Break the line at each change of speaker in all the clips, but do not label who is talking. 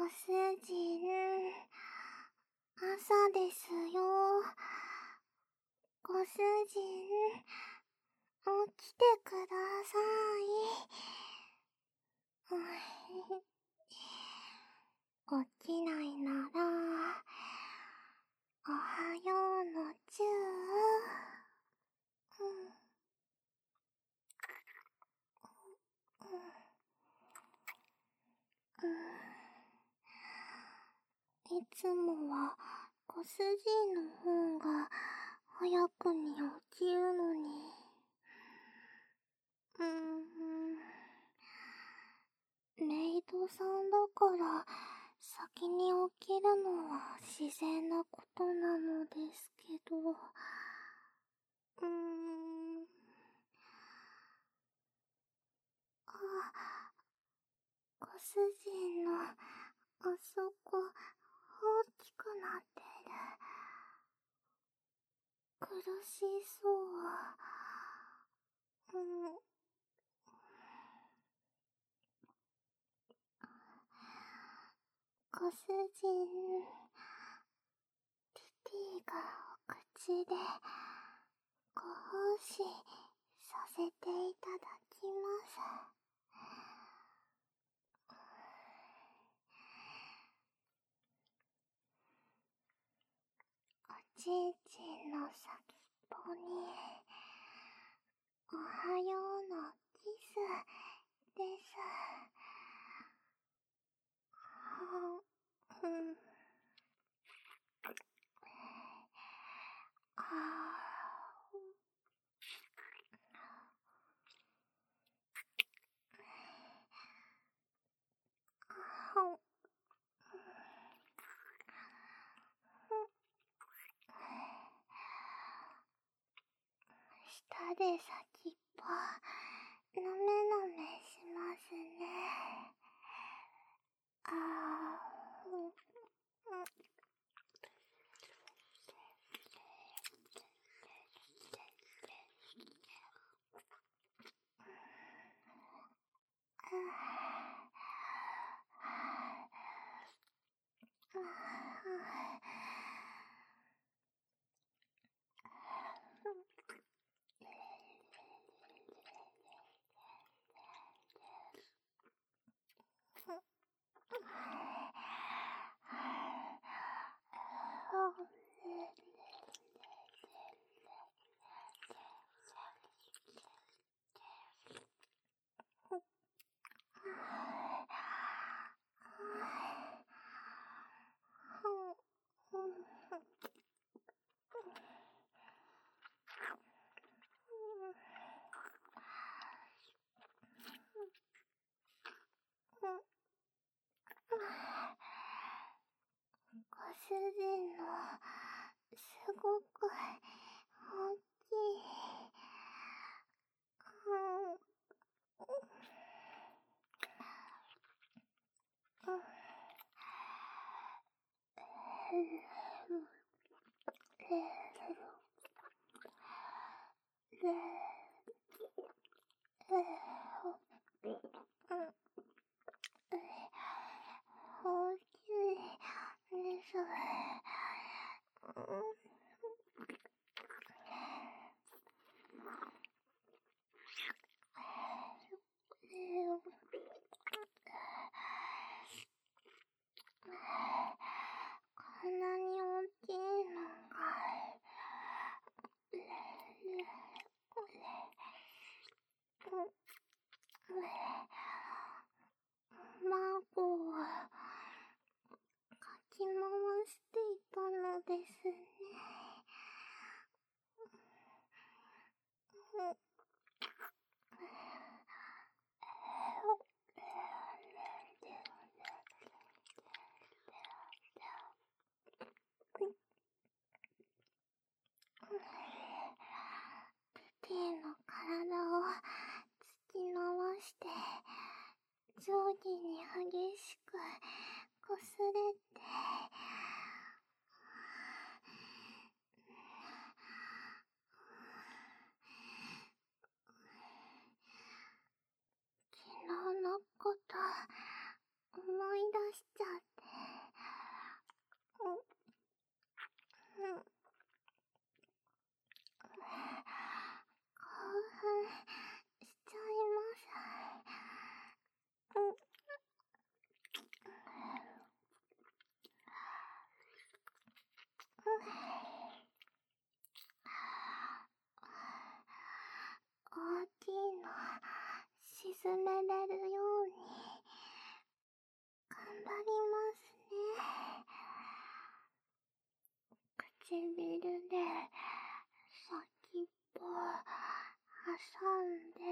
ご主人、朝ですよ。ご主人、起きてください。起きないなら、おはようのチュー。いつもはご主人の方が早くに起きるのに。メイドさんだから先に起きるのは自然なことなのですけど。ご主人のあそこ大きくなってる。苦しそう。ご主人、ティティがお口でご奉仕させていただきます。おちんちんの先っぽにおはようのキスです。舌で先っぽなめなめしますね。ご主人のすごく大きい大きいです。こんなに大きいのか。卵をかき回していたのですね。ティの体を突き回して上下に激しくこすれて、昨日のこと思い出しちゃって。 進めれるように頑張りますね。唇で先っぽ挟んで、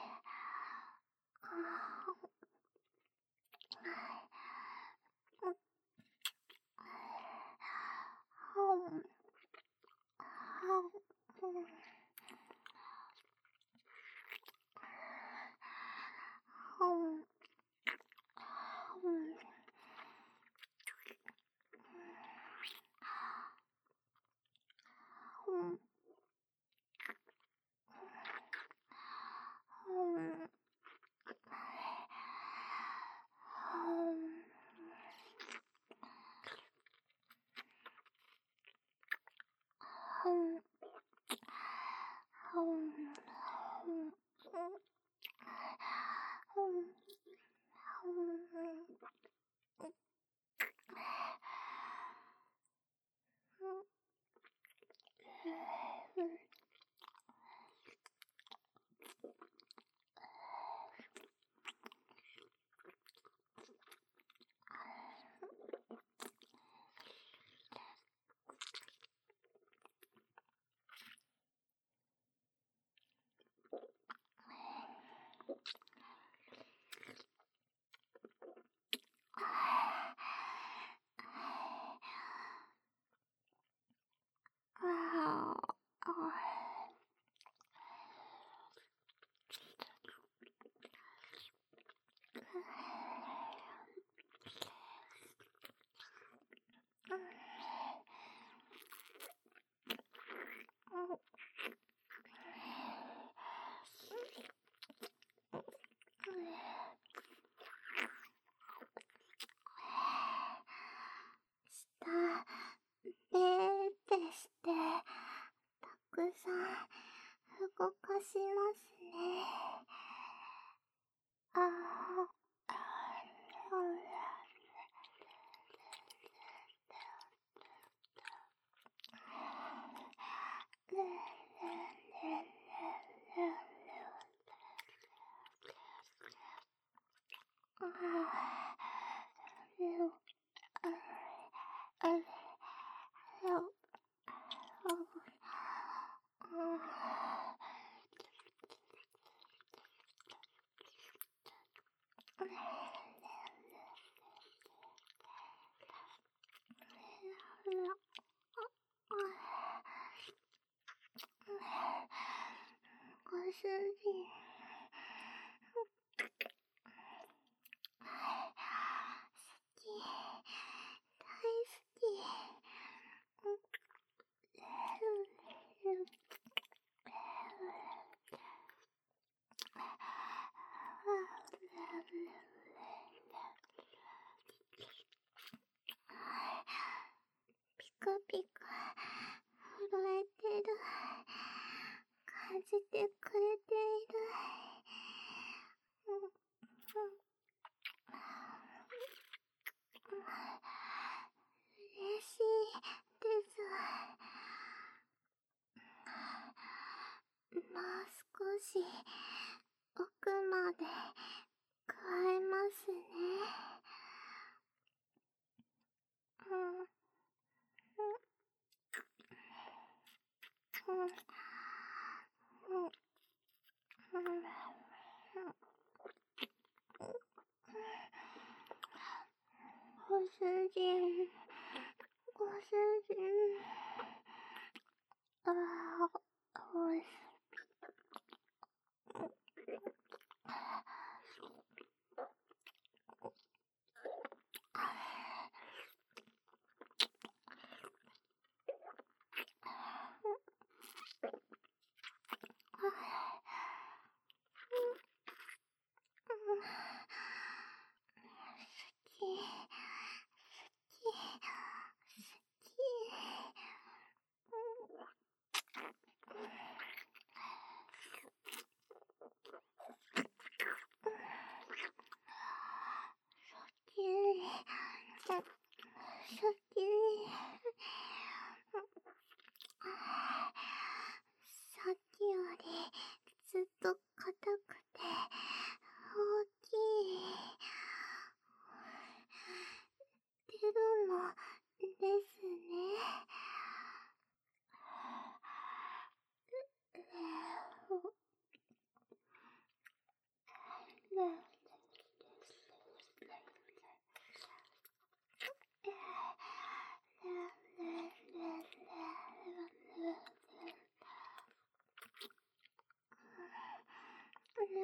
べーってして、たくさん動かしますね。ご主人、好き、大好き。ピクピク震えてる、感じてくれている。嬉しいです。もう少し奥まで加えますね。ご主人、ご主人、おいしい。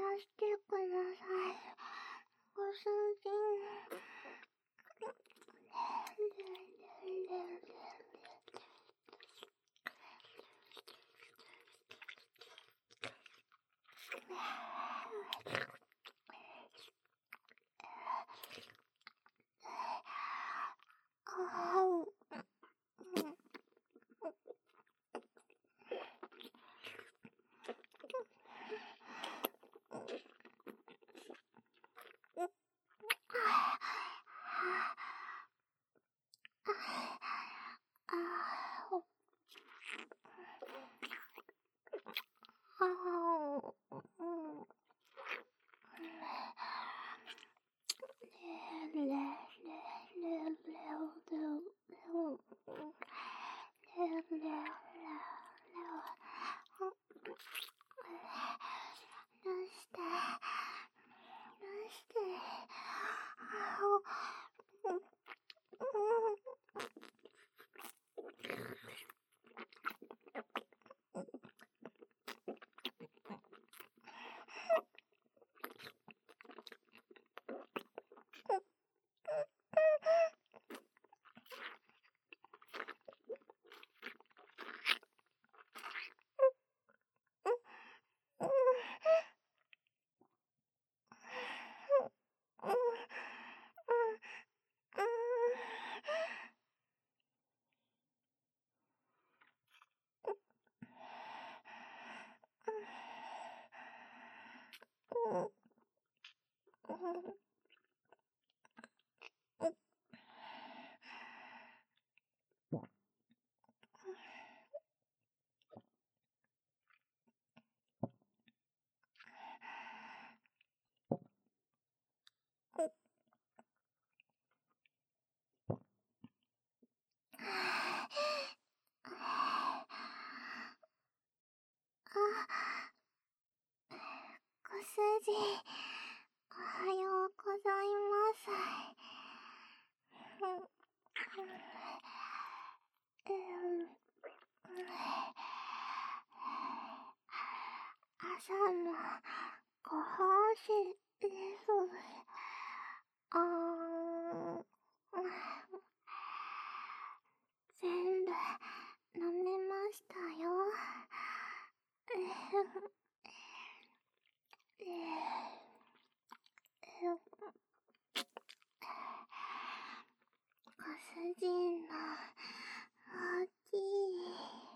らしてください。ご主人。ご主人、おはようございます。朝のご奉仕です。全部飲めましたよ。ご主人の大きい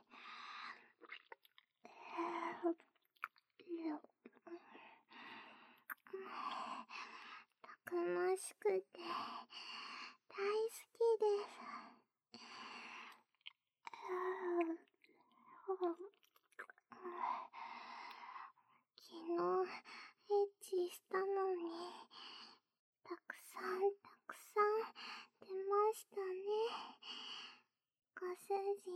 たくましくて大好きです。昨日エッチしたのにたくさん出ましたね。ご主人、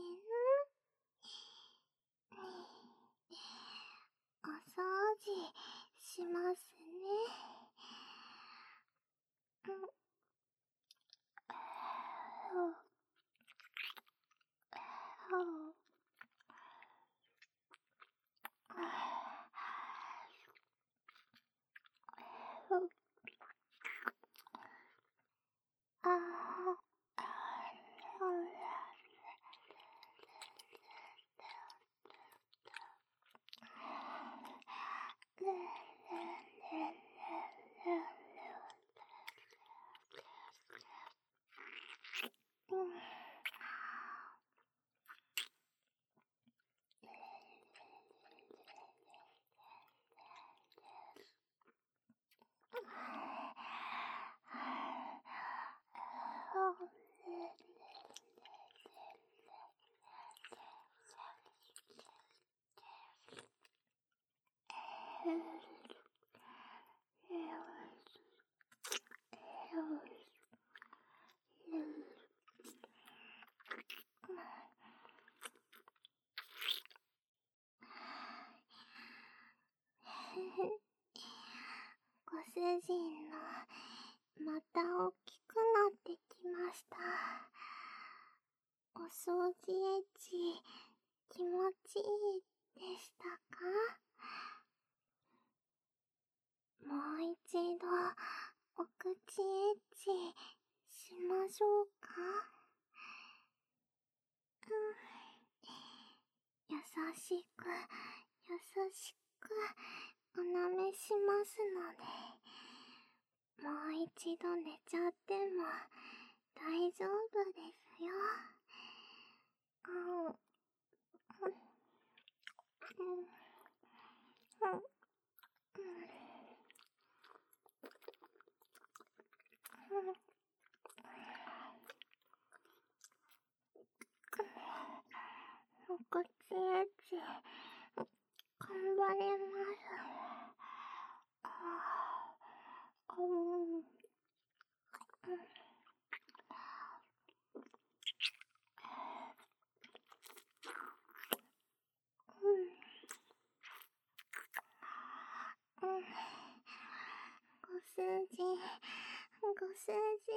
お掃除しますね。ご主人のまた大きくなってきました。お掃除エッチ気持ちいいでしたか？ もう一度お口エッチしましょうか。優しく優しくお舐めしますので、もう一度寝ちゃっても大丈夫ですよ。お口エッチ頑張ります。ご主人、ご主人。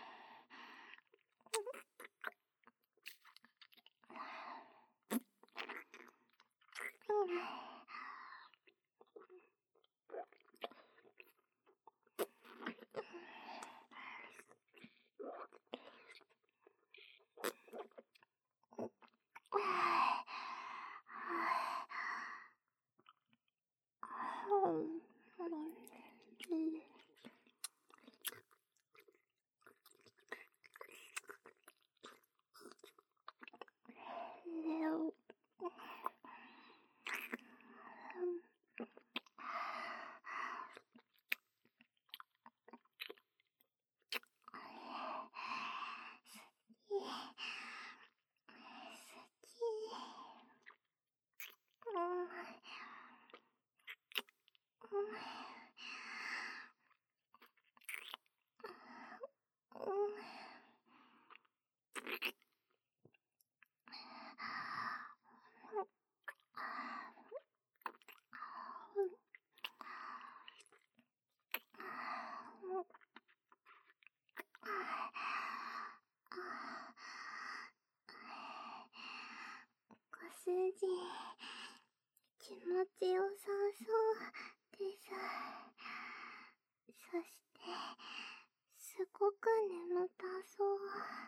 ご主人、気持ちよさそうです。そして、すごく眠たそう。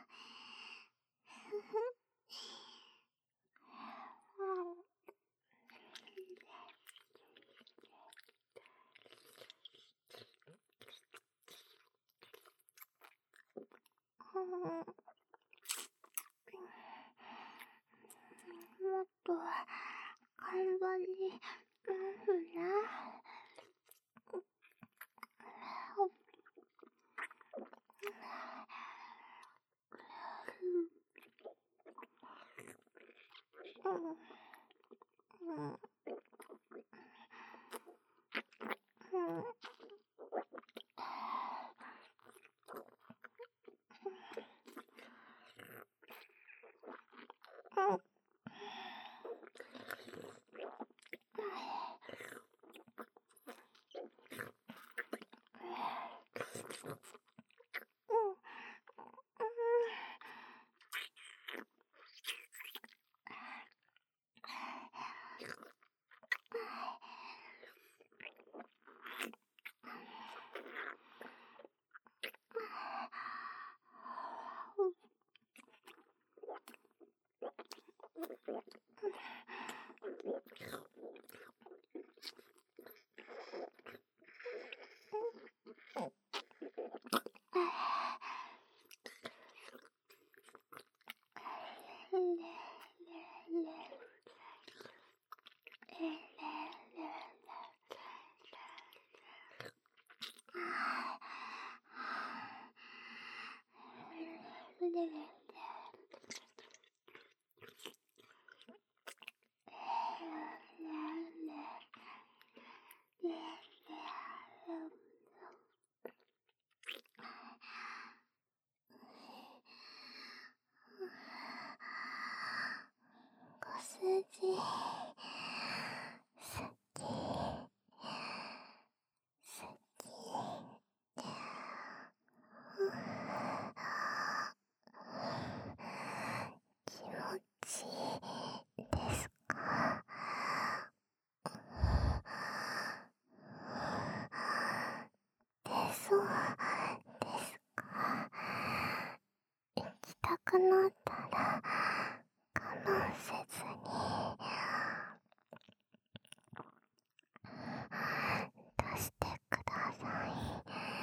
もっと頑張りますね。ご主人、好き、好き。 くなったら我慢せずに出してください。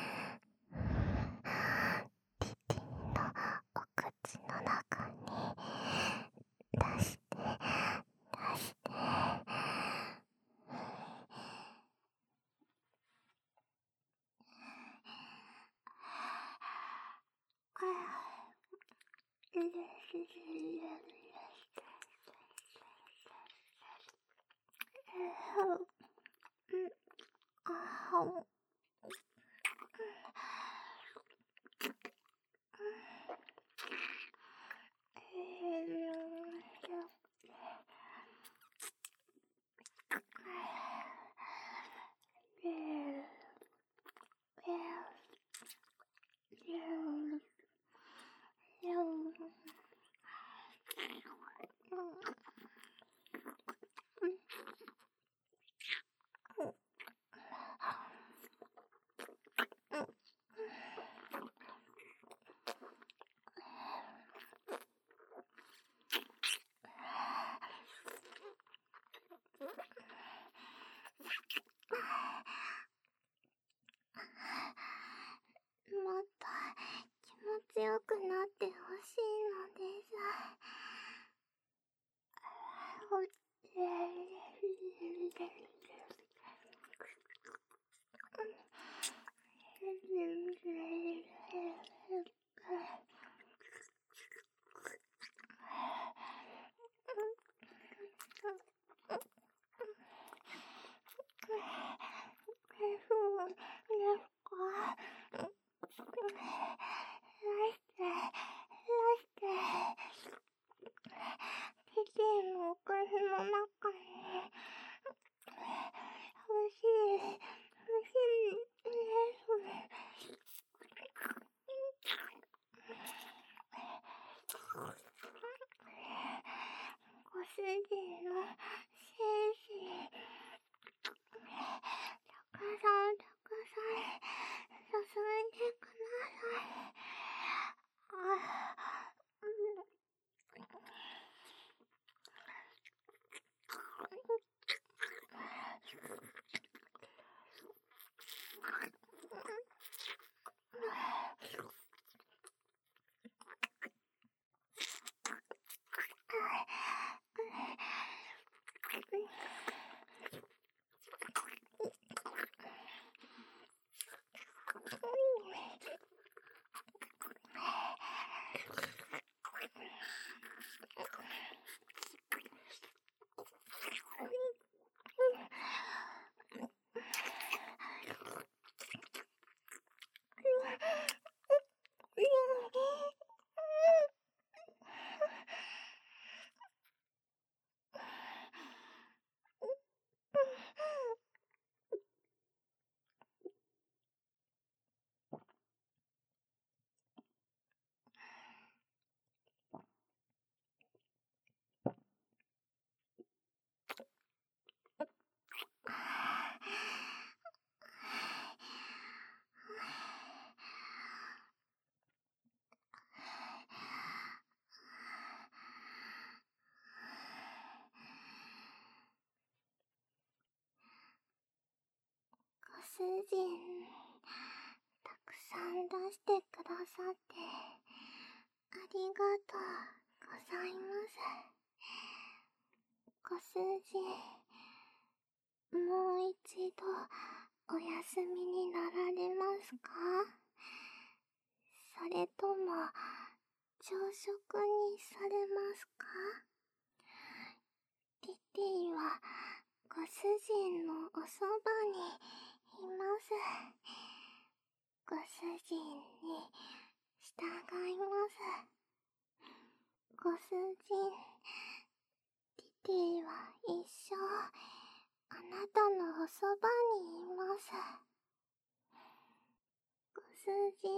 ティティのお口の中に出して出して。もっと気持ちよくなってほしいのです。ティティのお口の中に欲しいです。ご主人の精子たくさん注いでください。ご主人、たくさん出してくださってありがとうございます。ご主人、もう一度お休みになられますか？それとも朝食にされますか？ティティはご主人のおそばにいます。ご主人に従います。ご主人、ティティは一生あなたのおそばにいます。ご主人、